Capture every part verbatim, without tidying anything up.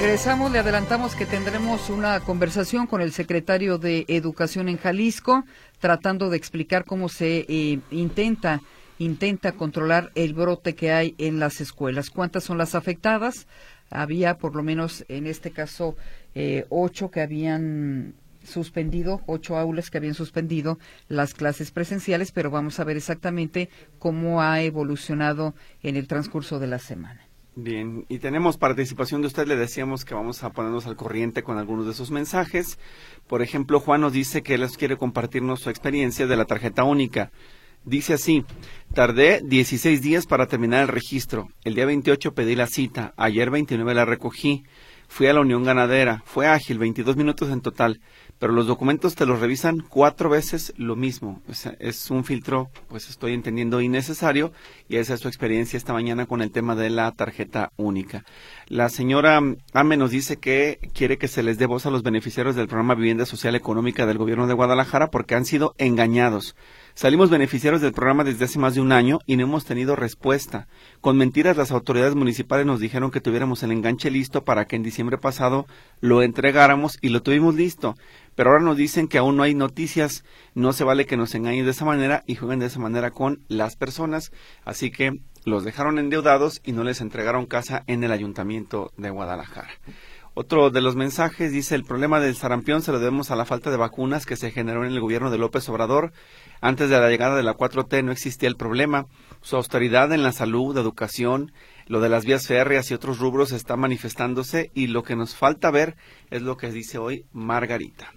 Regresamos, le adelantamos que tendremos una conversación con el secretario de Educación en Jalisco, tratando de explicar cómo se eh, intenta intenta controlar el brote que hay en las escuelas. ¿Cuántas son las afectadas? Había por lo menos en este caso eh, ocho que habían suspendido, ocho aulas que habían suspendido las clases presenciales, pero vamos a ver exactamente cómo ha evolucionado en el transcurso de la semana. Bien, y tenemos participación de usted, le decíamos que vamos a ponernos al corriente con algunos de sus mensajes. Por ejemplo, Juan nos dice que él quiere compartirnos su experiencia de la tarjeta única. Dice así: tardé dieciséis días para terminar el registro. El día veintiocho pedí la cita, ayer veintinueve la recogí. Fui a la Unión Ganadera, fue ágil, veintidós minutos en total, pero los documentos te los revisan cuatro veces lo mismo. O sea, es un filtro, pues estoy entendiendo, innecesario, y esa es su experiencia esta mañana con el tema de la tarjeta única. La señora Ame nos dice que quiere que se les dé voz a los beneficiarios del programa Vivienda Social Económica del Gobierno de Guadalajara porque han sido engañados. Salimos beneficiarios del programa desde hace más de un año y no hemos tenido respuesta. Con mentiras las autoridades municipales nos dijeron que tuviéramos el enganche listo para que en diciembre pasado lo entregáramos y lo tuvimos listo. Pero ahora nos dicen que aún no hay noticias. No se vale que nos engañen de esa manera y jueguen de esa manera con las personas. Así que los dejaron endeudados y no les entregaron casa en el Ayuntamiento de Guadalajara. Otro de los mensajes dice: el problema del sarampión se lo debemos a la falta de vacunas que se generó en el gobierno de López Obrador. Antes de la llegada de la cuatro T no existía el problema. Su austeridad en la salud, educación, lo de las vías férreas y otros rubros está manifestándose, y lo que nos falta ver es lo que dice hoy Margarita.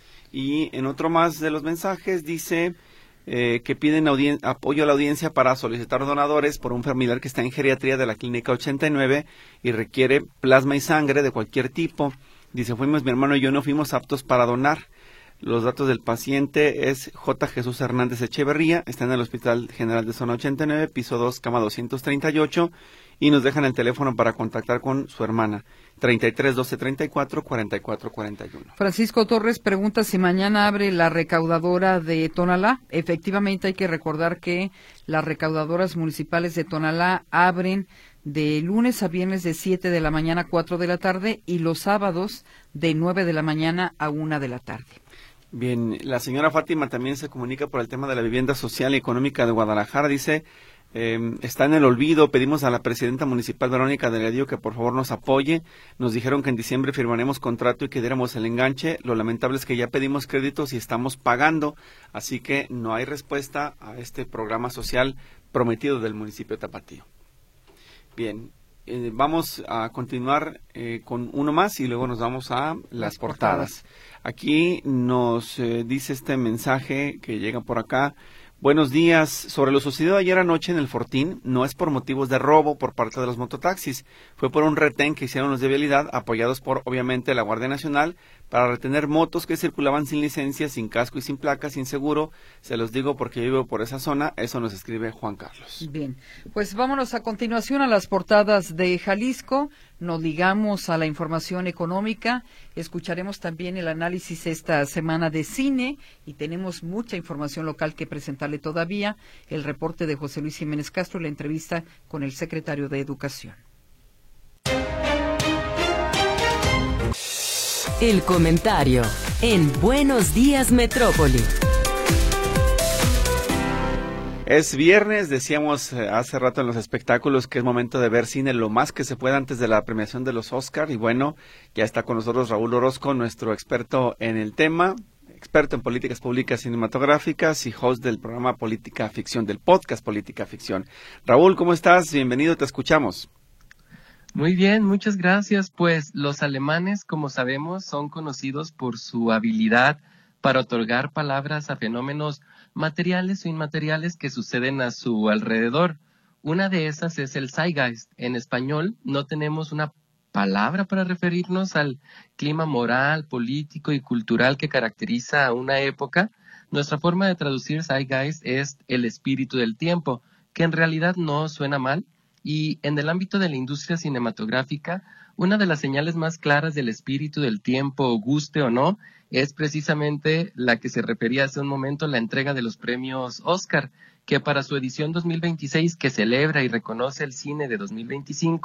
Y en otro más de los mensajes dice eh, que piden audien- apoyo a la audiencia para solicitar donadores por un familiar que está en geriatría de la Clínica ochenta y nueve y requiere plasma y sangre de cualquier tipo. Dice: fuimos, mi hermano y yo no fuimos aptos para donar. Los datos del paciente es J. Jesús Hernández Echeverría, está en el Hospital General de Zona ochenta y nueve, piso dos, cama doscientos treinta y ocho, y nos dejan el teléfono para contactar con su hermana, treinta y tres, doce, treinta y cuatro, cuarenta y cuatro, cuarenta y uno. Francisco Torres pregunta si mañana abre la recaudadora de Tonalá. Efectivamente, hay que recordar que las recaudadoras municipales de Tonalá abren de lunes a viernes de siete de la mañana a cuatro de la tarde y los sábados de nueve de la mañana a una de la tarde. Bien, la señora Fátima también se comunica por el tema de la vivienda social y económica de Guadalajara. Dice: eh, está en el olvido, pedimos a la presidenta municipal Verónica Delgadillo que por favor nos apoye. Nos dijeron que en diciembre firmaremos contrato y que diéramos el enganche. Lo lamentable es que ya pedimos créditos y estamos pagando, así que no hay respuesta a este programa social prometido del municipio de Tapatío. Bien, eh, vamos a continuar eh, con uno más y luego nos vamos a las portadas. Aquí nos eh, dice este mensaje que llega por acá: buenos días, sobre lo sucedido ayer anoche en el Fortín, no es por motivos de robo por parte de los mototaxis, fue por un retén que hicieron los de vialidad, apoyados por, obviamente, la Guardia Nacional, para retener motos que circulaban sin licencia, sin casco y sin placa, sin seguro. Se los digo porque yo vivo por esa zona. Eso nos escribe Juan Carlos. Bien, pues vámonos a continuación a las portadas de Jalisco. Nos ligamos a la información económica. Escucharemos también el análisis esta semana de cine y tenemos mucha información local que presentarle todavía. El reporte de José Luis Jiménez Castro y la entrevista con el secretario de Educación. El comentario en Buenos Días Metrópoli. Es viernes, decíamos eh, hace rato en los espectáculos que es momento de ver cine lo más que se pueda antes de la premiación de los Oscar. Y bueno, ya está con nosotros Raúl Orozco, nuestro experto en el tema, experto en políticas públicas cinematográficas y host del programa Política Ficción, del podcast Política Ficción. Raúl, ¿cómo estás? Bienvenido, te escuchamos. Muy bien, muchas gracias. Pues los alemanes, como sabemos, son conocidos por su habilidad para otorgar palabras a fenómenos materiales o inmateriales que suceden a su alrededor. Una de esas es el Zeitgeist. En español no tenemos una palabra para referirnos al clima moral, político y cultural que caracteriza a una época. Nuestra forma de traducir Zeitgeist es el espíritu del tiempo, que en realidad no suena mal. Y en el ámbito de la industria cinematográfica, una de las señales más claras del espíritu del tiempo, guste o no, es precisamente la que se refería hace un momento, la entrega de los premios Oscar, que para su edición dos mil veintiséis, que celebra y reconoce el cine de dos mil veinticinco,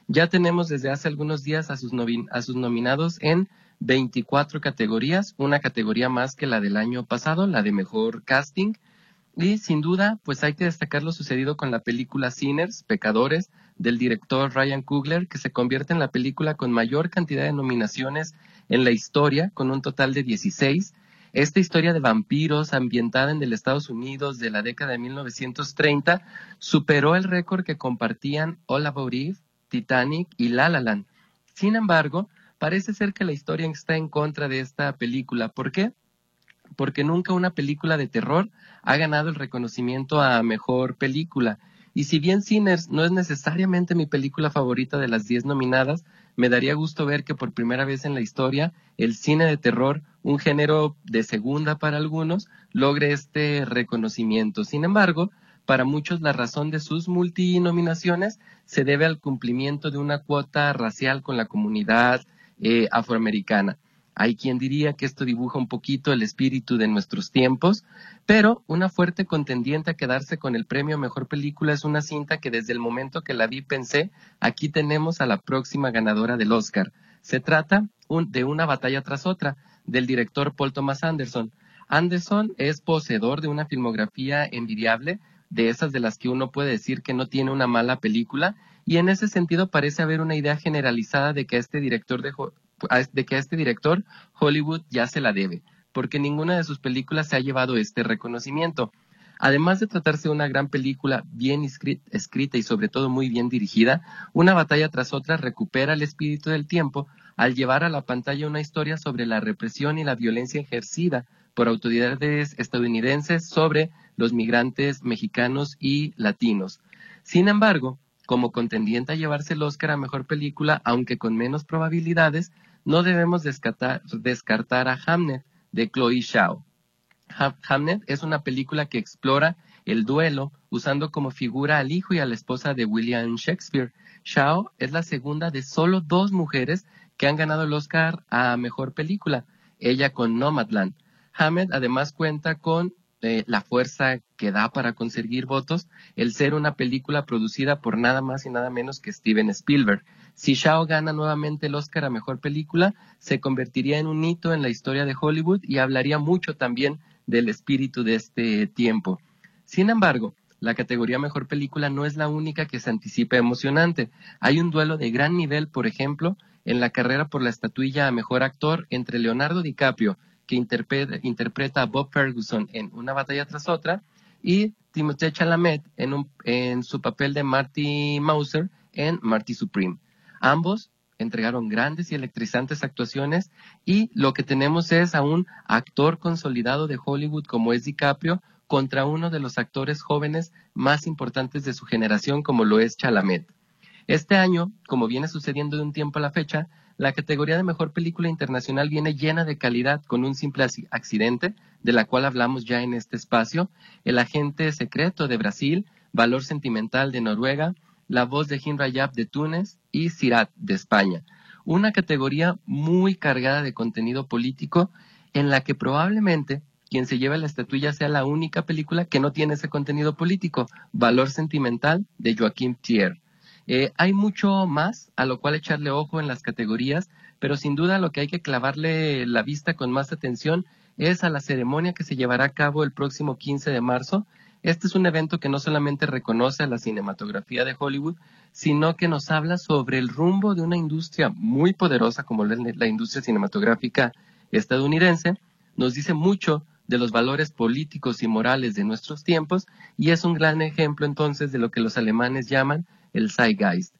Ya tenemos desde hace algunos días a sus, novi- a sus nominados en veinticuatro categorías, una categoría más que la del año pasado, la de mejor casting. Y sin duda, pues hay que destacar lo sucedido con la película Sinners, Pecadores, del director Ryan Coogler, que se convierte en la película con mayor cantidad de nominaciones en la historia, con un total de dieciséis. Esta historia de vampiros ambientada en el Estados Unidos de la década de mil novecientos treinta superó el récord que compartían All About Eve, Titanic y La La Land. Sin embargo, parece ser que la historia está en contra de esta película. ¿Por qué? Porque nunca una película de terror ha ganado el reconocimiento a mejor película. Y si bien Sinners no es necesariamente mi película favorita de las diez nominadas, me daría gusto ver que por primera vez en la historia el cine de terror, un género de segunda para algunos, logre este reconocimiento. Sin embargo, para muchos la razón de sus multinominaciones se debe al cumplimiento de una cuota racial con la comunidad eh, afroamericana. Hay quien diría que esto dibuja un poquito el espíritu de nuestros tiempos, pero una fuerte contendiente a quedarse con el premio a Mejor Película es una cinta que desde el momento que la vi pensé, aquí tenemos a la próxima ganadora del Oscar. Se trata un, de Una batalla tras otra, del director Paul Thomas Anderson. Anderson es poseedor de una filmografía envidiable, de esas de las que uno puede decir que no tiene una mala película, y en ese sentido parece haber una idea generalizada de que este director de de que a este director Hollywood ya se la debe, porque ninguna de sus películas se ha llevado este reconocimiento. Además de tratarse de una gran película bien escrita y sobre todo muy bien dirigida, Una batalla tras otra recupera el espíritu del tiempo al llevar a la pantalla una historia sobre la represión y la violencia ejercida por autoridades estadounidenses sobre los migrantes mexicanos y latinos. Sin embargo, como contendiente a llevarse el Oscar a Mejor Película, aunque con menos probabilidades, no debemos descartar, descartar a Hamnet, de Chloe Zhao. Ha- Hamnet es una película que explora el duelo usando como figura al hijo y a la esposa de William Shakespeare. Zhao es la segunda de solo dos mujeres que han ganado el Oscar a Mejor Película, ella con Nomadland. Hamnet además cuenta con eh, la fuerza que da para conseguir votos, el ser una película producida por nada más y nada menos que Steven Spielberg. Si Zhao gana nuevamente el Oscar a Mejor Película, se convertiría en un hito en la historia de Hollywood y hablaría mucho también del espíritu de este tiempo. Sin embargo, la categoría Mejor Película no es la única que se anticipa emocionante. Hay un duelo de gran nivel, por ejemplo, en la carrera por la estatuilla a Mejor Actor entre Leonardo DiCaprio, que interpreta, interpreta a Bob Ferguson en Una batalla tras otra, y Timothée Chalamet en, un, en su papel de Marty Mauser en Marty Supreme. Ambos entregaron grandes y electrizantes actuaciones y lo que tenemos es a un actor consolidado de Hollywood como es DiCaprio contra uno de los actores jóvenes más importantes de su generación como lo es Chalamet. Este año, como viene sucediendo de un tiempo a la fecha, la categoría de Mejor Película Internacional viene llena de calidad con Un simple accidente, de la cual hablamos ya en este espacio, El agente secreto de Brasil, Valor sentimental de Noruega, La voz de Hin Rajab de Túnez y Sirat de España. Una categoría muy cargada de contenido político en la que probablemente quien se lleve la estatuilla sea la única película que no tiene ese contenido político, Valor sentimental de Joaquim Trier. Eh, hay mucho más a lo cual echarle ojo en las categorías, pero sin duda lo que hay que clavarle la vista con más atención es a la ceremonia que se llevará a cabo el próximo quince de marzo. Este es un evento que no solamente reconoce a la cinematografía de Hollywood, sino que nos habla sobre el rumbo de una industria muy poderosa como la industria cinematográfica estadounidense. Nos dice mucho de los valores políticos y morales de nuestros tiempos y es un gran ejemplo entonces de lo que los alemanes llaman el Zeitgeist.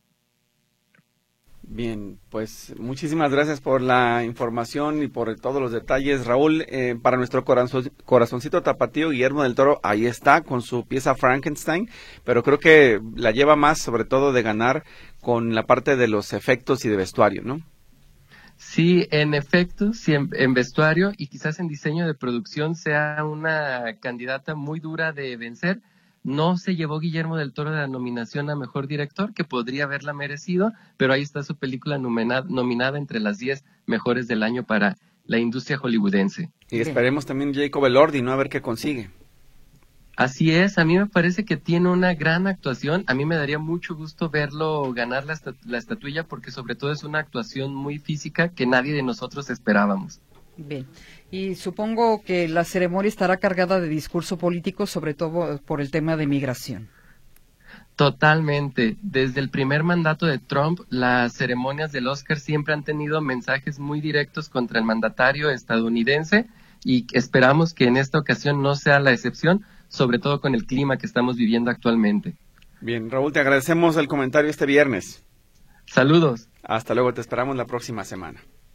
Bien, pues muchísimas gracias por la información y por todos los detalles, Raúl. Eh, para nuestro corazon, corazoncito tapatío, Guillermo del Toro, ahí está con su pieza Frankenstein, pero creo que la lleva más sobre todo de ganar con la parte de los efectos y de vestuario, ¿no? Sí, en efectos, sí, en, en vestuario y quizás en diseño de producción sea una candidata muy dura de vencer. No se llevó Guillermo del Toro de la nominación a Mejor Director, que podría haberla merecido, pero ahí está su película nominada, nominada entre las diez mejores del año para la industria hollywoodense. Y esperemos también Jacob Elordi, ¿no? A ver qué consigue. Así es, a mí me parece que tiene una gran actuación. A mí me daría mucho gusto verlo ganar la, estat- la estatuilla, porque sobre todo es una actuación muy física que nadie de nosotros esperábamos. Bien, y supongo que la ceremonia estará cargada de discurso político, sobre todo por el tema de migración. Totalmente. Desde el primer mandato de Trump, las ceremonias del Oscar siempre han tenido mensajes muy directos contra el mandatario estadounidense y esperamos que en esta ocasión no sea la excepción, sobre todo con el clima que estamos viviendo actualmente. Bien, Raúl, te agradecemos el comentario este viernes. Saludos. Hasta luego, te esperamos la próxima semana.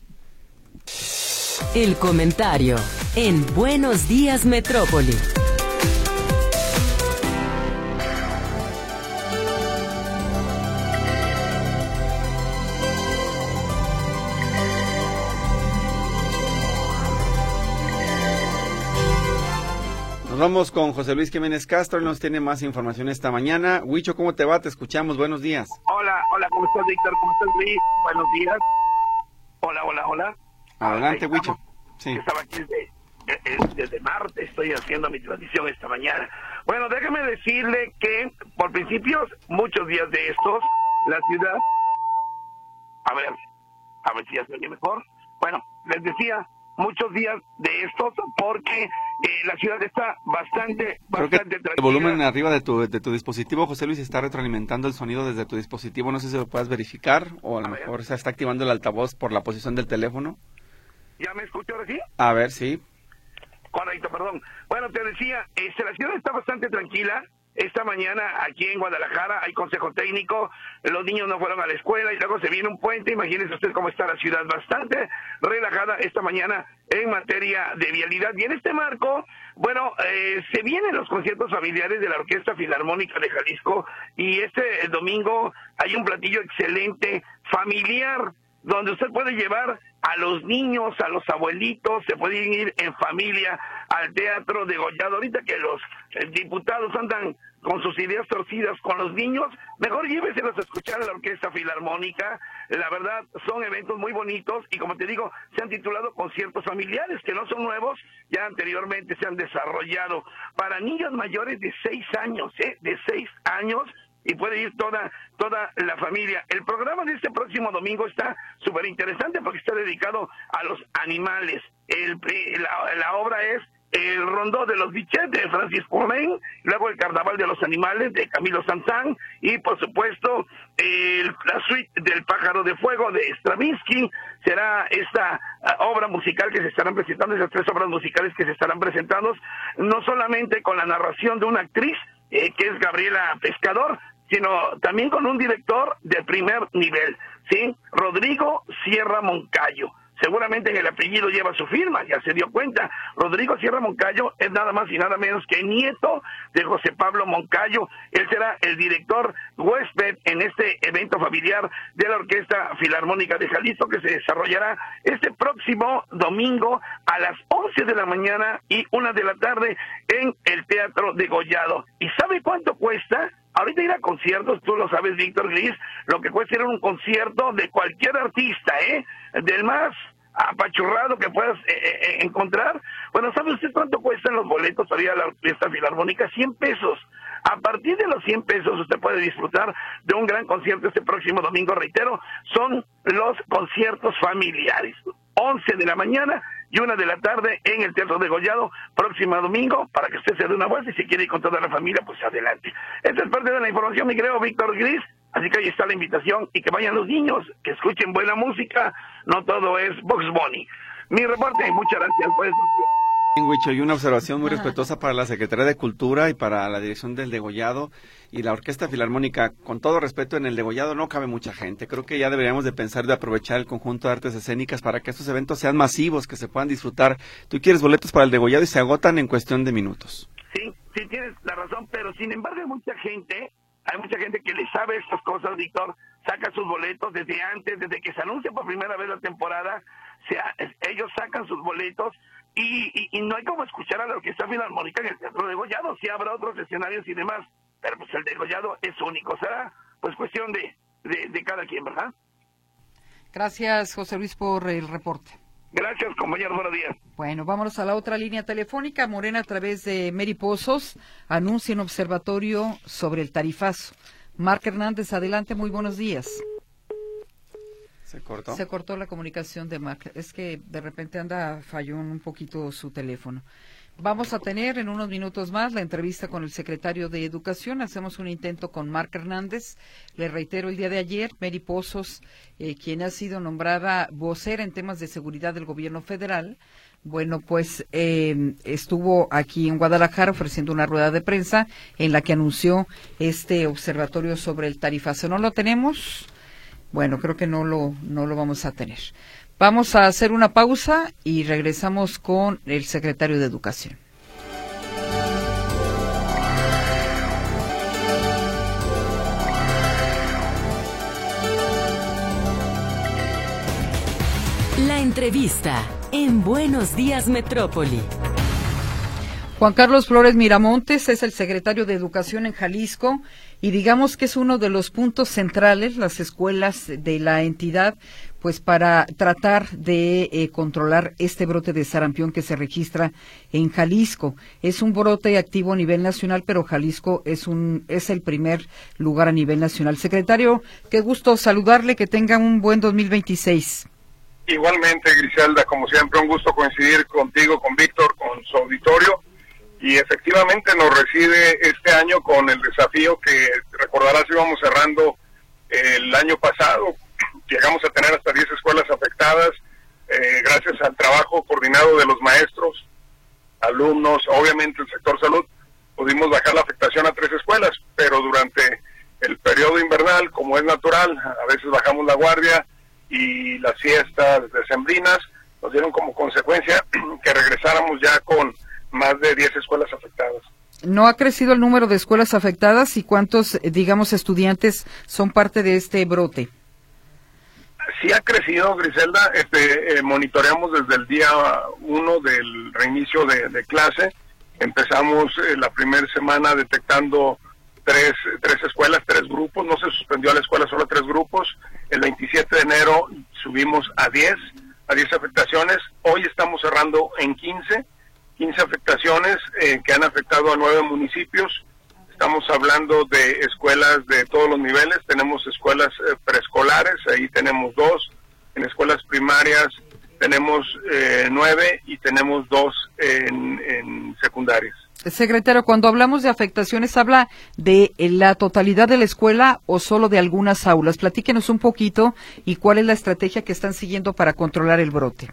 El comentario en Buenos Días Metrópoli. Nos vamos con José Luis Jiménez Castro, él nos tiene más información esta mañana. Huicho, ¿cómo te va? Te escuchamos, buenos días. Hola, hola, ¿cómo estás, Víctor? ¿Cómo estás, Luis? Buenos días. Hola, hola, hola. Adelante, Ahí Huicho. estamos. Sí. Estaba aquí desde, desde Marte, estoy haciendo mi transmisión esta mañana. Bueno, déjame decirle que, por principios, muchos días de estos, la ciudad... A ver, a ver si ya se oye mejor. Bueno, les decía, muchos días de estos, porque eh, la ciudad está bastante, Creo que bastante el volumen arriba de tu, de tu dispositivo, José Luis, está retroalimentando el sonido desde tu dispositivo. No sé si lo puedas verificar o a lo A ver. mejor se está activando el altavoz por la posición del teléfono. ¿Ya me escucho ahora sí? A ver, sí. Correcto, perdón. Bueno, te decía, este, la ciudad está bastante tranquila. Esta mañana aquí en Guadalajara hay consejo técnico, los niños no fueron a la escuela y luego se viene un puente. Imagínense usted cómo está la ciudad, bastante relajada esta mañana en materia de vialidad. Y en este marco, bueno, eh, se vienen los conciertos familiares de la Orquesta Filarmónica de Jalisco y este domingo hay un platillo excelente, familiar, donde usted puede llevar a los niños, a los abuelitos, se pueden ir en familia al Teatro Degollado. Ahorita que los eh, diputados andan con sus ideas torcidas con los niños, mejor lléveselos a escuchar a la Orquesta Filarmónica. La verdad, son eventos muy bonitos y, como te digo, se han titulado conciertos familiares, que no son nuevos, ya anteriormente se han desarrollado para niños mayores de seis años, ¿eh? De seis años, y puede ir toda toda la familia. El programa de este próximo domingo está súper interesante porque está dedicado a los animales. El, la, la obra es El Rondó de los Bichets de Francis Poulenc, luego El Carnaval de los Animales de Camilo Saint-Saëns y, por supuesto, el, la suite del Pájaro de Fuego de Stravinsky. Será esta uh, obra musical que se estarán presentando, esas tres obras musicales que se estarán presentando, no solamente con la narración de una actriz, eh, que es Gabriela Pescador, sino también con un director de primer nivel, ¿sí? Rodrigo Sierra Moncayo. Seguramente en el apellido lleva su firma, ya se dio cuenta. Rodrigo Sierra Moncayo es nada más y nada menos que nieto de José Pablo Moncayo. Él será el director huésped en este evento familiar de la Orquesta Filarmónica de Jalisco, que se desarrollará este próximo domingo a las once de la mañana y una de la tarde en el Teatro Degollado. ¿Y sabe cuánto cuesta? Ahorita ir a conciertos, tú lo sabes, Víctor Gris, lo que cuesta ir a un concierto de cualquier artista, ¿eh? Del más apachurrado que puedas eh, eh, encontrar. Bueno, ¿sabe usted cuánto cuestan los boletos para ir a la Orquesta Filarmónica? cien pesos. A partir de los cien pesos usted puede disfrutar de un gran concierto este próximo domingo, reitero, son los conciertos familiares. once de la mañana y una de la tarde en el Teatro Degollado, próximo domingo, para que usted se dé una vuelta y si quiere ir con toda la familia, pues adelante. Esta es parte de la información, mi querido Víctor Gris, así que ahí está la invitación y que vayan los niños, que escuchen buena música, no todo es Box Bunny. Mi reporte, muchas gracias por eso. Huicho, y una observación muy respetuosa para la Secretaría de Cultura y para la dirección del Degollado y la Orquesta Filarmónica. Con todo respeto, en el Degollado no cabe mucha gente. Creo que ya deberíamos de pensar de aprovechar el conjunto de artes escénicas para que estos eventos sean masivos, que se puedan disfrutar. Tú quieres boletos para el Degollado y se agotan en cuestión de minutos. Sí, sí tienes la razón, pero sin embargo hay mucha gente, hay mucha gente que le sabe estas cosas, Víctor, saca sus boletos desde antes, desde que se anuncia por primera vez la temporada, se, ellos sacan sus boletos. Y, y, y no hay como escuchar a la Orquesta Filarmónica en el Teatro Degollado, sí habrá otros escenarios y demás, pero pues el Degollado es único, será pues cuestión de, de, de cada quien, ¿verdad? Gracias, José Luis, por el reporte. Gracias, compañero, buenos días. Bueno, vámonos a la otra línea telefónica. Morena, a través de Mary Pozos, anuncia un observatorio sobre el tarifazo. Marc Hernández, adelante, muy buenos días. ¿Se cortó? Se cortó la comunicación de Marc. Es que de repente anda fallón un poquito su teléfono. Vamos a tener en unos minutos más la entrevista con el secretario de Educación. Hacemos un intento con Marc Hernández. Le reitero, el día de ayer, Mary Pozos, eh, quien ha sido nombrada vocera en temas de seguridad del gobierno federal, bueno, pues eh, estuvo aquí en Guadalajara ofreciendo una rueda de prensa en la que anunció este observatorio sobre el tarifazo. ¿No lo tenemos? Bueno, creo que no lo, no lo vamos a tener. Vamos a hacer una pausa y regresamos con el secretario de Educación. La entrevista en Buenos Días Metrópoli. Juan Carlos Flores Miramontes es el secretario de Educación en Jalisco y digamos que es uno de los puntos centrales, las escuelas de la entidad, pues para tratar de eh, controlar este brote de sarampión que se registra en Jalisco. Es un brote activo a nivel nacional, pero Jalisco es un es el primer lugar a nivel nacional. Secretario, qué gusto saludarle, que tenga un buen dos mil veintiséis. Igualmente, Griselda, como siempre, un gusto coincidir contigo, con Víctor, con su auditorio. Y efectivamente nos recibe este año con el desafío que, recordarás, íbamos cerrando el año pasado. Llegamos a tener hasta diez escuelas afectadas, eh, gracias al trabajo coordinado de los maestros, alumnos, obviamente el sector salud. Pudimos bajar la afectación a tres escuelas, pero durante el periodo invernal, como es natural, a veces bajamos la guardia y las fiestas decembrinas nos dieron como consecuencia que regresáramos ya con más de diez escuelas afectadas. ¿No ha crecido el número de escuelas afectadas y cuántos, digamos, estudiantes son parte de este brote? Sí ha crecido, Griselda. Este, eh, monitoreamos desde el día uno del reinicio de, de clase. Empezamos eh, la primera semana detectando tres, tres escuelas, tres grupos. No se suspendió a la escuela, solo tres grupos. El veintisiete de enero subimos a diez, a diez afectaciones. Hoy estamos cerrando en quince. quince afectaciones eh, que han afectado a nueve municipios. Estamos hablando de escuelas de todos los niveles. Tenemos escuelas eh, preescolares, ahí tenemos dos. En escuelas primarias tenemos eh, nueve y tenemos dos en, en secundarias. Secretario, cuando hablamos de afectaciones, ¿habla de la totalidad de la escuela o solo de algunas aulas? Platíquenos un poquito y cuál es la estrategia que están siguiendo para controlar el brote.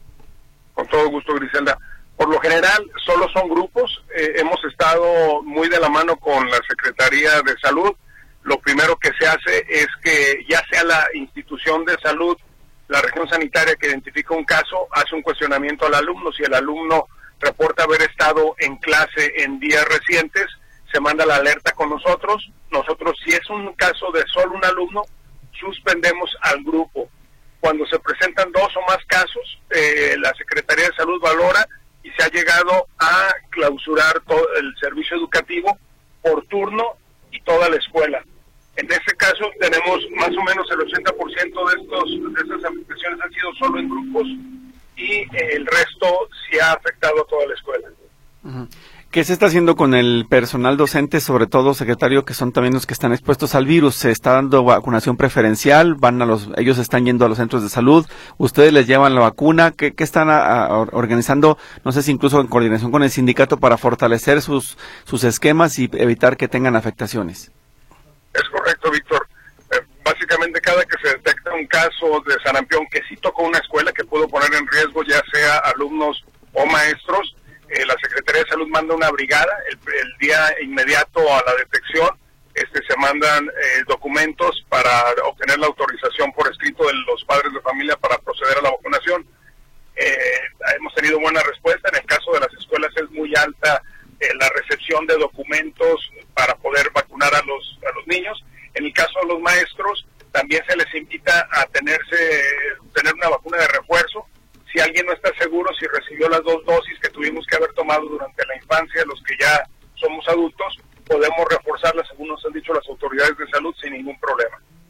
Con todo gusto, Griselda. Por lo general, solo son grupos. Eh, hemos estado muy de la mano con la Secretaría de Salud. Lo primero que se hace es que ya sea la institución de salud, la región sanitaria que identifica un caso, hace un cuestionamiento al alumno. Si el alumno reporta haber estado en clase en días recientes, se manda la alerta con nosotros. Nosotros, si es un caso de solo un alumno, suspendemos al grupo. Cuando se presentan dos o más casos, eh, la Secretaría de Salud valora y se ha llegado a clausurar todo el servicio educativo por turno y toda la escuela. En este caso tenemos más o menos el ochenta por ciento de estos de estas afectaciones han sido solo en grupos y eh, el resto sí ha afectado a toda la escuela. Uh-huh. ¿Qué se está haciendo con el personal docente, sobre todo, secretario, que son también los que están expuestos al virus? ¿Se está dando vacunación preferencial? ¿Van a los, ellos están yendo a los centros de salud? ¿Ustedes les llevan la vacuna? ¿Qué, qué están a, a, organizando? No sé si incluso en coordinación con el sindicato para fortalecer sus, sus esquemas y evitar que tengan afectaciones. Es correcto, Víctor. Eh, básicamente cada que se detecta un caso de sarampión que sí tocó una escuela, que pudo poner en riesgo ya sea alumnos o maestros, Eh, la Secretaría de Salud manda una brigada el, el día inmediato a la detección. Este se mandan eh, documentos para obtener la autorización por escrito de los padres de familia para proceder a la vacunación. Eh, hemos tenido buena respuesta. En el caso de las escuelas es muy alta eh, la recepción de documentos para poder vacunar a los a los niños. En el caso de los maestros también se les invita a tenerse tener una vacuna de refuerzo. Si alguien no está seguro si recibió las dos dosis que tuvimos que haber tomado durante la infancia, los que ya somos adultos, podemos reforzarlas, según nos han dicho las autoridades de salud, sin ningún problema.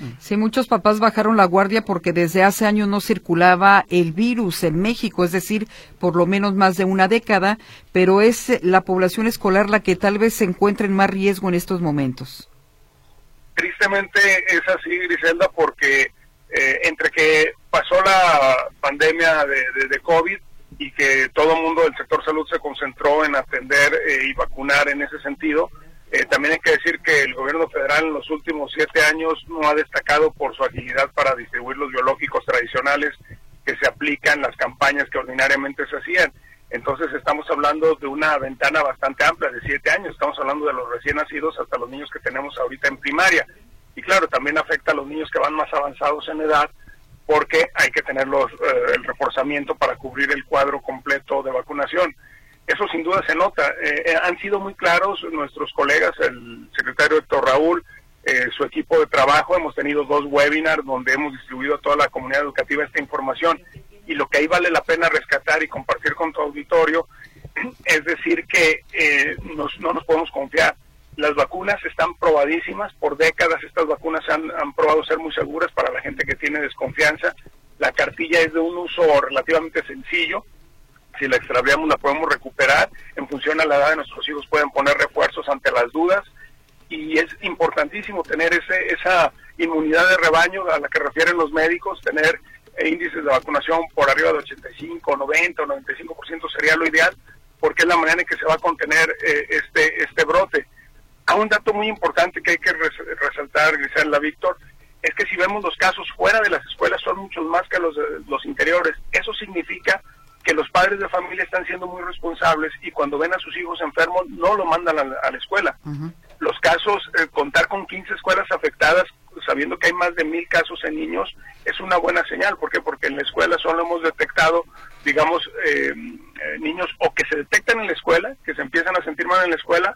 Sí, muchos papás bajaron la guardia porque desde hace años no circulaba el virus en México, es decir, por lo menos más de una década, pero es la población escolar la que tal vez se encuentre en más riesgo en estos momentos. Tristemente es así, Griselda, porque eh, entre que pasó la pandemia de, de, de COVID y que todo el mundo del sector salud se concentró en atender eh, y vacunar en ese sentido, eh, también hay que decir que el gobierno federal en los últimos siete años no ha destacado por su agilidad para distribuir los biológicos tradicionales que se aplican en las campañas que ordinariamente se hacían. Entonces estamos hablando de una ventana bastante amplia de siete años, estamos hablando de los recién nacidos hasta los niños que tenemos ahorita en primaria. Y claro, también afecta a los niños que van más avanzados en edad, porque hay que tener los, eh, el reforzamiento para cubrir el cuadro completo de vacunación. Eso sin duda se nota. Eh, han sido muy claros nuestros colegas, el secretario Héctor Raúl, eh, su equipo de trabajo. Hemos tenido dos webinars donde hemos distribuido a toda la comunidad educativa esta información. Y lo que ahí vale la pena rescatar y compartir con tu auditorio es decir que eh, nos, no nos podemos confiar. Las vacunas están probadísimas, por décadas estas vacunas han, han probado ser muy seguras para la gente que tiene desconfianza. La cartilla es de un uso relativamente sencillo, si la extraviamos la podemos recuperar, en función a la edad de nuestros hijos pueden poner refuerzos ante las dudas, y es importantísimo tener ese esa inmunidad de rebaño a la que refieren los médicos, tener eh, índices de vacunación por arriba de ochenta y cinco, noventa o noventa y cinco por ciento sería lo ideal, porque es la manera en que se va a contener eh, este este brote. A un dato muy importante que hay que res resaltar, Griselda, Víctor, es que si vemos los casos fuera de las escuelas son muchos más que los, los interiores. Eso significa que los padres de familia están siendo muy responsables y cuando ven a sus hijos enfermos no lo mandan a la, a la escuela. Uh-huh. Los casos, eh, contar con quince escuelas afectadas, sabiendo que hay más de mil casos en niños, es una buena señal. ¿Por qué? Porque en la escuela solo hemos detectado, digamos, eh, eh, niños o que se detectan en la escuela, que se empiezan a sentir mal en la escuela,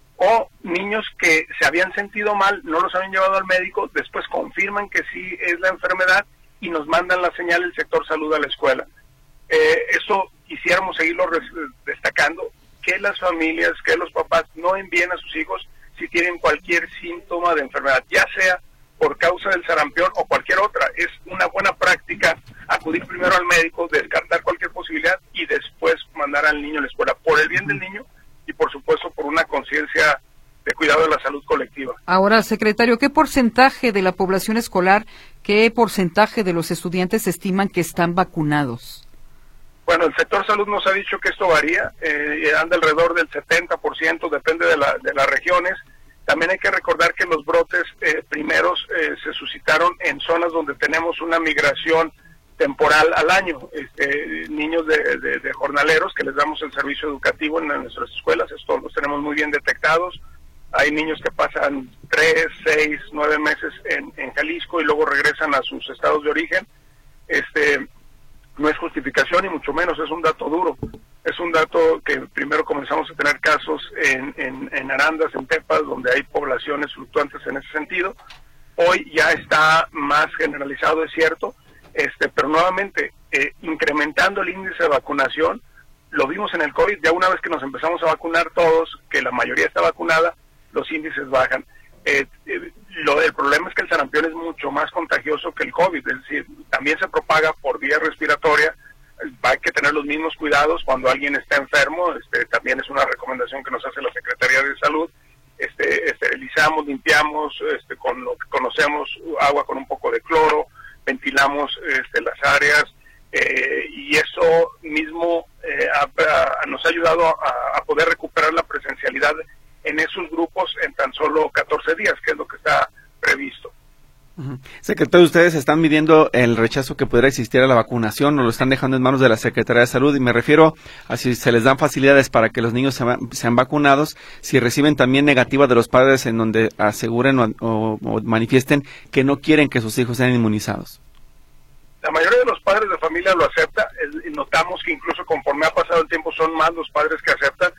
o niños que se habían sentido mal, no los habían llevado al médico, después confirman que sí es la enfermedad y nos mandan la señal del sector salud a la escuela. Eh, eso quisiéramos seguirlo destacando, que las familias, que los papás no envíen a sus hijos si tienen cualquier síntoma de enfermedad, ya sea por causa del sarampión o cualquier otra. Es una buena práctica acudir primero al médico, descartar cualquier posibilidad y después mandar al niño a la escuela, por el bien del niño y por supuesto por una conciencia de cuidado de la salud colectiva. Ahora, secretario, ¿qué porcentaje de la población escolar, qué porcentaje de los estudiantes estiman que están vacunados? Bueno, el sector salud nos ha dicho que esto varía, eh, anda alrededor del setenta por ciento, depende de, la, de las regiones. También hay que recordar que los brotes eh, primeros eh, se suscitaron en zonas donde tenemos una migración temporal al año, este, niños de, de, de jornaleros que les damos el servicio educativo en, en nuestras escuelas, esto los tenemos muy bien detectados. Hay niños que pasan tres, seis, nueve meses en, en Jalisco y luego regresan a sus estados de origen. Este, no es justificación y mucho menos, es un dato duro. Es un dato que primero comenzamos a tener casos en, en, en Arandas, en Tepas, donde hay poblaciones fluctuantes en ese sentido. Hoy ya está más generalizado, es cierto, este, pero nuevamente, eh, incrementando el índice de vacunación, lo vimos en el COVID, ya una vez que nos empezamos a vacunar todos, que la mayoría está vacunada, los índices bajan. Eh, eh, lo, el problema es que el sarampión es mucho más contagioso que el COVID, es decir, también se propaga por vía respiratoria, hay que tener los mismos cuidados cuando alguien está enfermo, este, también es una recomendación que nos hace la Secretaría de Salud, este, esterilizamos, limpiamos, este, con lo que conocemos, agua con un poco de cloro, ventilamos este, las áreas, eh, y eso mismo eh, ha, ha, nos ha ayudado a, a poder recuperar la presencialidad en esos grupos en tan solo catorce días, que es lo que está previsto. Uh-huh. Secretario, ustedes están midiendo el rechazo que pudiera existir a la vacunación, o lo están dejando en manos de la Secretaría de Salud, y me refiero a si se les dan facilidades para que los niños sean, sean vacunados, si reciben también negativa de los padres en donde aseguren o, o, o manifiesten que no quieren que sus hijos sean inmunizados. La mayoría de los padres de familia lo acepta, notamos que incluso conforme ha pasado el tiempo son más los padres que aceptan,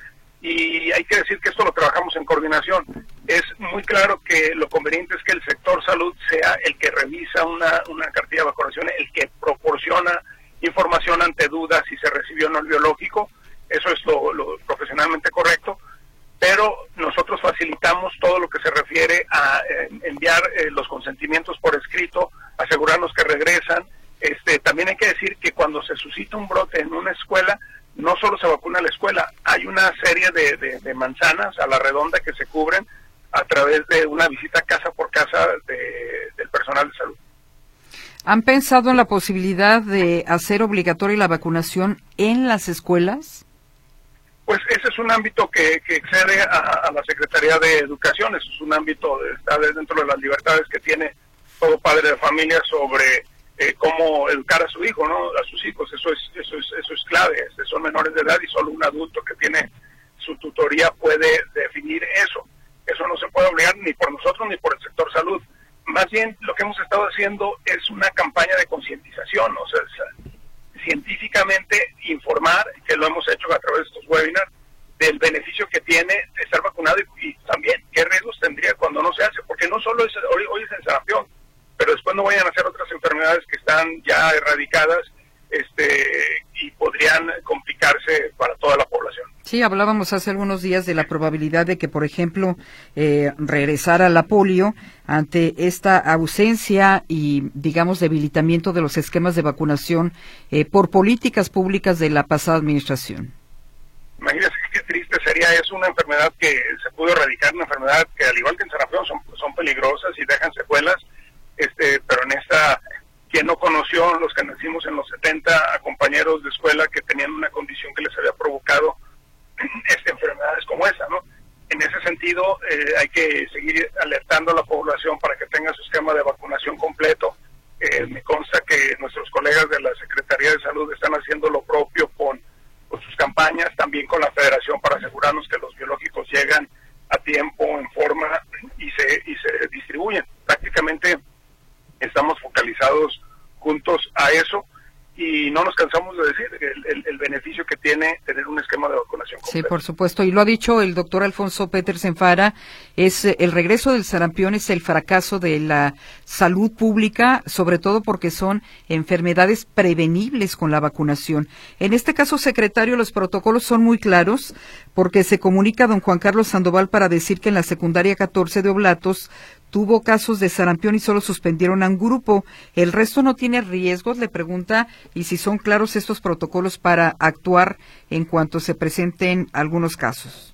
y hay que decir que esto lo trabajamos en coordinación. Es muy claro que lo conveniente es que el sector salud sea el que revisa una, una cartilla de vacunación, el que proporciona información ante dudas si se recibió o no el biológico, eso es lo, lo profesionalmente correcto, pero nosotros facilitamos todo todo lo que se refiere a eh, enviar eh, los consentimientos por escrito, asegurarnos que regresan. Este, también hay que decir que cuando se suscita un brote en una escuela, no solo se vacuna la escuela, hay una serie de, de, de manzanas a la redonda que se cubren a través de una visita casa por casa de, del personal de salud. ¿Han pensado en la posibilidad de hacer obligatoria la vacunación en las escuelas? Pues ese es un ámbito que, que excede a, a la Secretaría de Educación, eso es un ámbito, de, está dentro de las libertades que tiene todo padre de familia sobre eh, cómo educar a su hijo, ¿no? A sus hijos, eso es, eso es, eso es clave, este, son menores de edad y solo un adulto que tiene su tutoría puede definir eso. Eso no se puede obligar ni por nosotros ni por el sector salud. Más bien lo que hemos estado haciendo es una campaña de concientización, o sea, científicamente informar, que lo hemos hecho a través de estos webinars, del beneficio que tiene de estar vacunado y, y también qué riesgos tendría cuando no se hace, porque no solo es, hoy, hoy es el sarampión, pero después no vayan a hacer otras enfermedades que están ya erradicadas este y podrían complicarse para toda la población. Sí, hablábamos hace algunos días de la probabilidad de que, por ejemplo, eh, regresara la polio ante esta ausencia y, digamos, debilitamiento de los esquemas de vacunación eh, por políticas públicas de la pasada administración. Imagínense qué triste sería, es una enfermedad que se pudo erradicar, una enfermedad que al igual que en sarampión son, son peligrosas y dejan secuelas, este, pero en esta, quien no conoció, los que nacimos en los setenta, a compañeros de escuela que tenían una condición que les había provocado este, enfermedades como esa, ¿no? En ese sentido, eh, hay que seguir alertando a la población para que tenga su esquema de vacunación completo. Eh, me consta que nuestros colegas de la Secretaría de Salud están haciendo lo propio con, con sus campañas, también con la Federación, para asegurarnos que los biológicos llegan a tiempo, en forma y se, y se distribuyen. Prácticamente estamos focalizados juntos a eso y no nos cansamos de decir el, el, el beneficio que tiene tener un esquema de vacunación completo. Sí, por supuesto, y lo ha dicho el doctor Alfonso Petersen Fara, es el regreso del sarampión es el fracaso de la salud pública, sobre todo porque son enfermedades prevenibles con la vacunación. En este caso, secretario, los protocolos son muy claros, porque se comunica don Juan Carlos Sandoval para decir que en la secundaria catorce de Oblatos tuvo casos de sarampión y solo suspendieron a un grupo. ¿El resto no tiene riesgos? Le pregunta, y si son claros estos protocolos para actuar en cuanto se presenten algunos casos.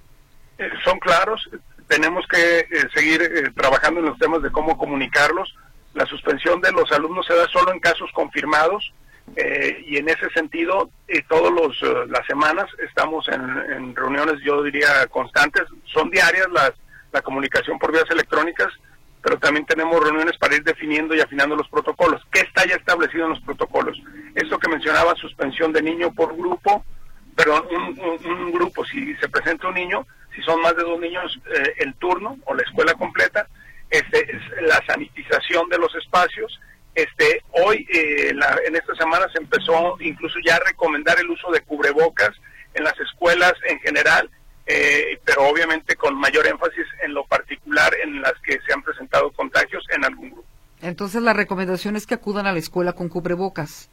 Eh, son claros, tenemos que eh, seguir eh, trabajando en los temas de cómo comunicarlos. La suspensión de los alumnos se da solo en casos confirmados eh, y en ese sentido, eh, todos los uh, las semanas estamos en, en reuniones, yo diría, constantes, son diarias las la comunicación por vías electrónicas, pero también tenemos reuniones para ir definiendo y afinando los protocolos. ¿Qué está ya establecido en los protocolos? Esto que mencionaba, suspensión de niño por grupo, perdón, un, un, un grupo, si se presenta un niño, si son más de dos niños, eh, el turno o la escuela completa, este, es la sanitización de los espacios. Este, hoy, eh, la, en esta semana se empezó incluso ya a recomendar el uso de cubrebocas en las escuelas en general, Eh, pero obviamente con mayor énfasis en lo particular en las que se han presentado contagios en algún grupo. Entonces la recomendación es que acudan a la escuela con cubrebocas.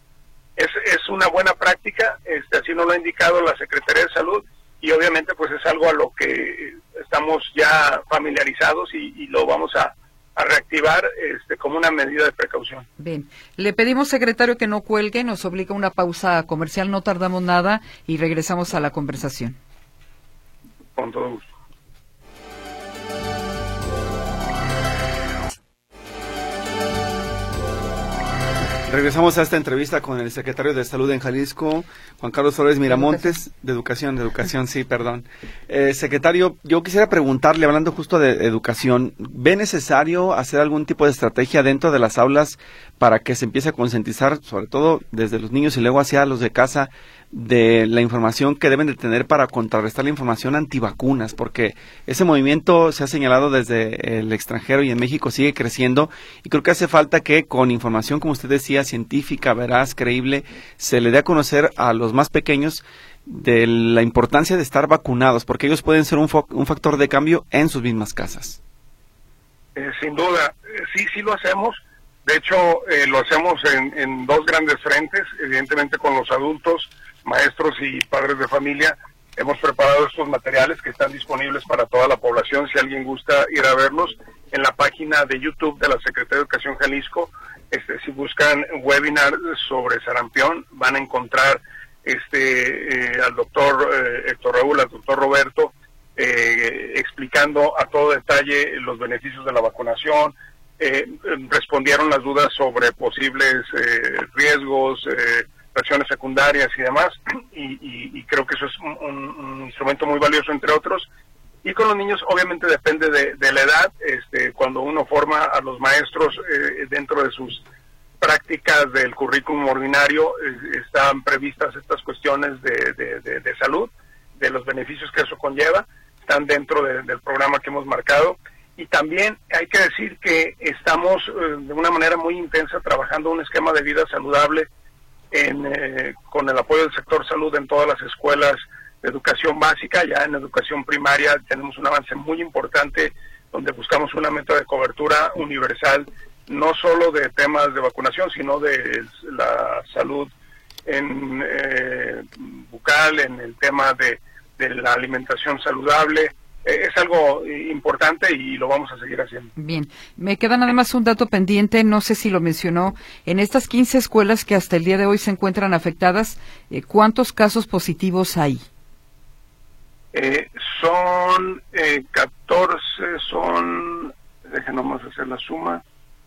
Es, es una buena práctica, este, así nos lo ha indicado la Secretaría de Salud y obviamente pues es algo a lo que estamos ya familiarizados y, y lo vamos a, a reactivar este, como una medida de precaución. Bien, le pedimos, secretario, que no cuelgue, nos obliga una pausa comercial, no tardamos nada y regresamos a la conversación. Con todo gusto. Regresamos a esta entrevista con el secretario de Salud en Jalisco, Juan Carlos Flores Miramontes, de Educación, de Educación, sí, perdón. Eh, secretario, yo quisiera preguntarle, hablando justo de educación, ¿ve necesario hacer algún tipo de estrategia dentro de las aulas para que se empiece a concientizar, sobre todo desde los niños y luego hacia los de casa, de la información que deben de tener para contrarrestar la información antivacunas? Porque ese movimiento se ha señalado desde el extranjero y en México sigue creciendo y creo que hace falta que con información, como usted decía, científica, veraz, creíble, se le dé a conocer a los más pequeños de la importancia de estar vacunados, porque ellos pueden ser un, fo- un factor de cambio en sus mismas casas. Eh, sin duda, eh, sí, sí lo hacemos. De hecho, eh, lo hacemos en, en dos grandes frentes, evidentemente con los adultos, maestros y padres de familia, Hemos preparado estos materiales que están disponibles para toda la población, si alguien gusta ir a verlos, en la página de YouTube de la Secretaría de Educación Jalisco. Este, si buscan webinar sobre sarampión, van a encontrar este eh, al doctor eh, Héctor Raúl, al doctor Roberto, eh, explicando a todo detalle los beneficios de la vacunación. Eh, respondieron las dudas sobre posibles eh, riesgos, eh, reacciones secundarias y demás, y, y, y creo que eso es un, un instrumento muy valioso, entre otros. Y con los niños obviamente depende de, de la edad. Este, cuando uno forma a los maestros eh, dentro de sus prácticas del currículum ordinario, eh, están previstas estas cuestiones de, de, de, de salud, de los beneficios que eso conlleva, están dentro de, del programa que hemos marcado. Y también hay que decir que estamos eh, de una manera muy intensa trabajando un esquema de vida saludable en, eh, con el apoyo del sector salud en todas las escuelas de educación básica. Ya en educación primaria tenemos un avance muy importante donde buscamos una meta de cobertura universal, no solo de temas de vacunación, sino de la salud en eh, bucal, en el tema de, de la alimentación saludable. Es algo importante y lo vamos a seguir haciendo. Bien, me queda nada más un dato pendiente, no sé si lo mencionó, en estas quince escuelas que hasta el día de hoy se encuentran afectadas, eh, ¿cuántos casos positivos hay? Eh, son eh, catorce, son, dejen nomás hacer la suma.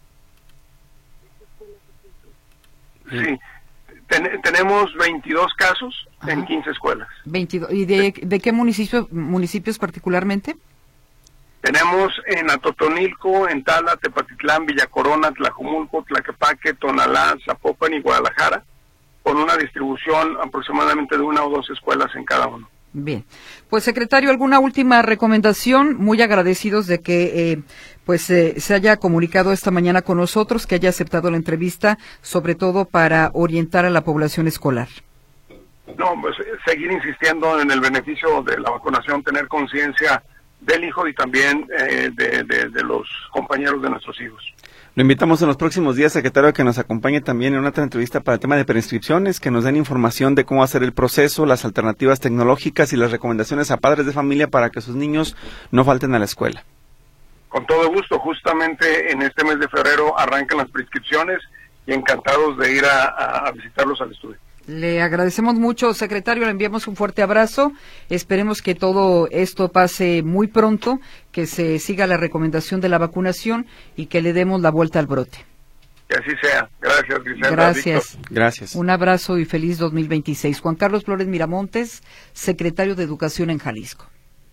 Sí, ten, tenemos veintidós casos. Ajá. En quince escuelas. veintidós. ¿Y de, de qué municipio, municipios particularmente? Tenemos en Atotonilco, en Tala, Tepatitlán, Villa Corona, Tlajumulco, Tlaquepaque, Tonalá, Zapopan y Guadalajara, con una distribución aproximadamente de una o dos escuelas en cada uno. Bien, pues secretario, ¿alguna última recomendación? Muy agradecidos de que eh, pues eh, se haya comunicado esta mañana con nosotros, que haya aceptado la entrevista, sobre todo para orientar a la población escolar. No, pues seguir insistiendo en el beneficio de la vacunación, tener conciencia del hijo y también eh, de, de, de los compañeros de nuestros hijos. Lo invitamos en los próximos días, secretario, a que nos acompañe también en una otra entrevista para el tema de preinscripciones, que nos den información de cómo hacer el proceso, las alternativas tecnológicas y las recomendaciones a padres de familia para que sus niños no falten a la escuela. Con todo gusto, justamente en este mes de febrero arrancan las preinscripciones y encantados de ir a, a visitarlos al estudio. Le agradecemos mucho, secretario, le enviamos un fuerte abrazo. Esperemos que todo esto pase muy pronto, que se siga la recomendación de la vacunación y que le demos la vuelta al brote. Que así sea. Gracias, Griselda. Gracias. Víctor. Gracias. Un abrazo y feliz dos mil veintiséis. Juan Carlos Flores Miramontes, secretario de Educación en Jalisco.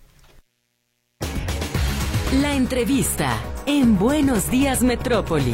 La entrevista en Buenos Días Metrópoli.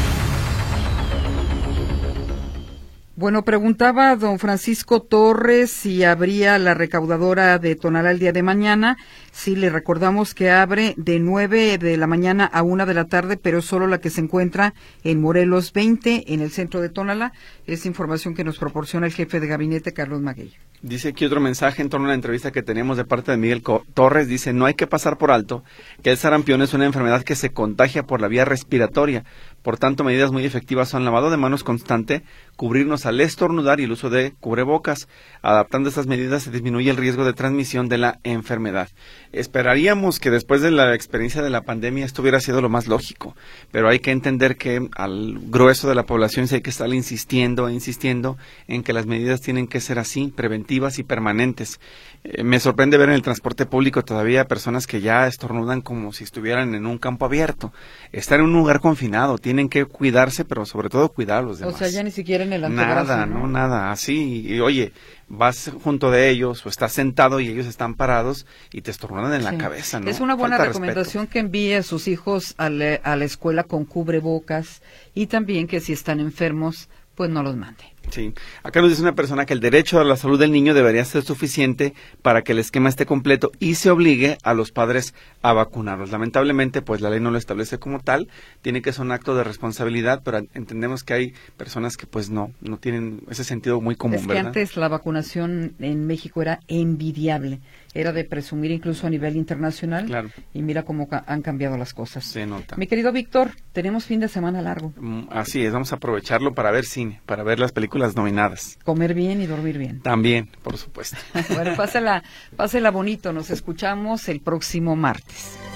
Bueno, preguntaba don Francisco Torres si abría la recaudadora de Tonalá el día de mañana. Sí, le recordamos que abre de nueve de la mañana a una de la tarde, pero solo la que se encuentra en Morelos veinte, en el centro de Tonalá. Es información que nos proporciona el jefe de gabinete, Carlos Maguello. Dice aquí otro mensaje en torno a la entrevista que tenemos de parte de Miguel Torres. Dice, no hay que pasar por alto que el sarampión es una enfermedad que se contagia por la vía respiratoria. Por tanto, medidas muy efectivas son lavado de manos constante, cubrirnos al estornudar y el uso de cubrebocas. Adaptando estas medidas se disminuye el riesgo de transmisión de la enfermedad. Esperaríamos que después de la experiencia de la pandemia esto hubiera sido lo más lógico, pero hay que entender que al grueso de la población sí hay que estar insistiendo e insistiendo en que las medidas tienen que ser así, preventivas y permanentes. Eh, me sorprende ver en el transporte público todavía personas que ya estornudan como si estuvieran en un campo abierto. Estar en un lugar confinado, tienen que cuidarse, pero sobre todo cuidar a los demás. O sea, ya ni siquiera en el antebrazo. Nada, no, no nada, así, y oye, vas junto de ellos o estás sentado y ellos están parados y te estornudan en sí. la cabeza, ¿no? Es una buena Falta recomendación respeto. Que envíe a sus hijos a la, a la escuela con cubrebocas y también que si están enfermos, pues no los mande. Sí, acá nos dice una persona que el derecho a la salud del niño debería ser suficiente para que el esquema esté completo y se obligue a los padres a vacunarlos. Lamentablemente, pues la ley no lo establece como tal, tiene que ser un acto de responsabilidad, pero entendemos que hay personas que pues no, no tienen ese sentido muy común, es que ¿verdad? Antes la vacunación en México era envidiable, era de presumir incluso a nivel internacional, claro. Y mira cómo ca- han cambiado las cosas. Se nota. Mi querido Víctor, tenemos fin de semana largo. Así es, vamos a aprovecharlo para ver cine, para ver las películas películas nominadas. Comer bien y dormir bien. También, por supuesto. Bueno, pásela, pásela bonito. Nos escuchamos el próximo martes.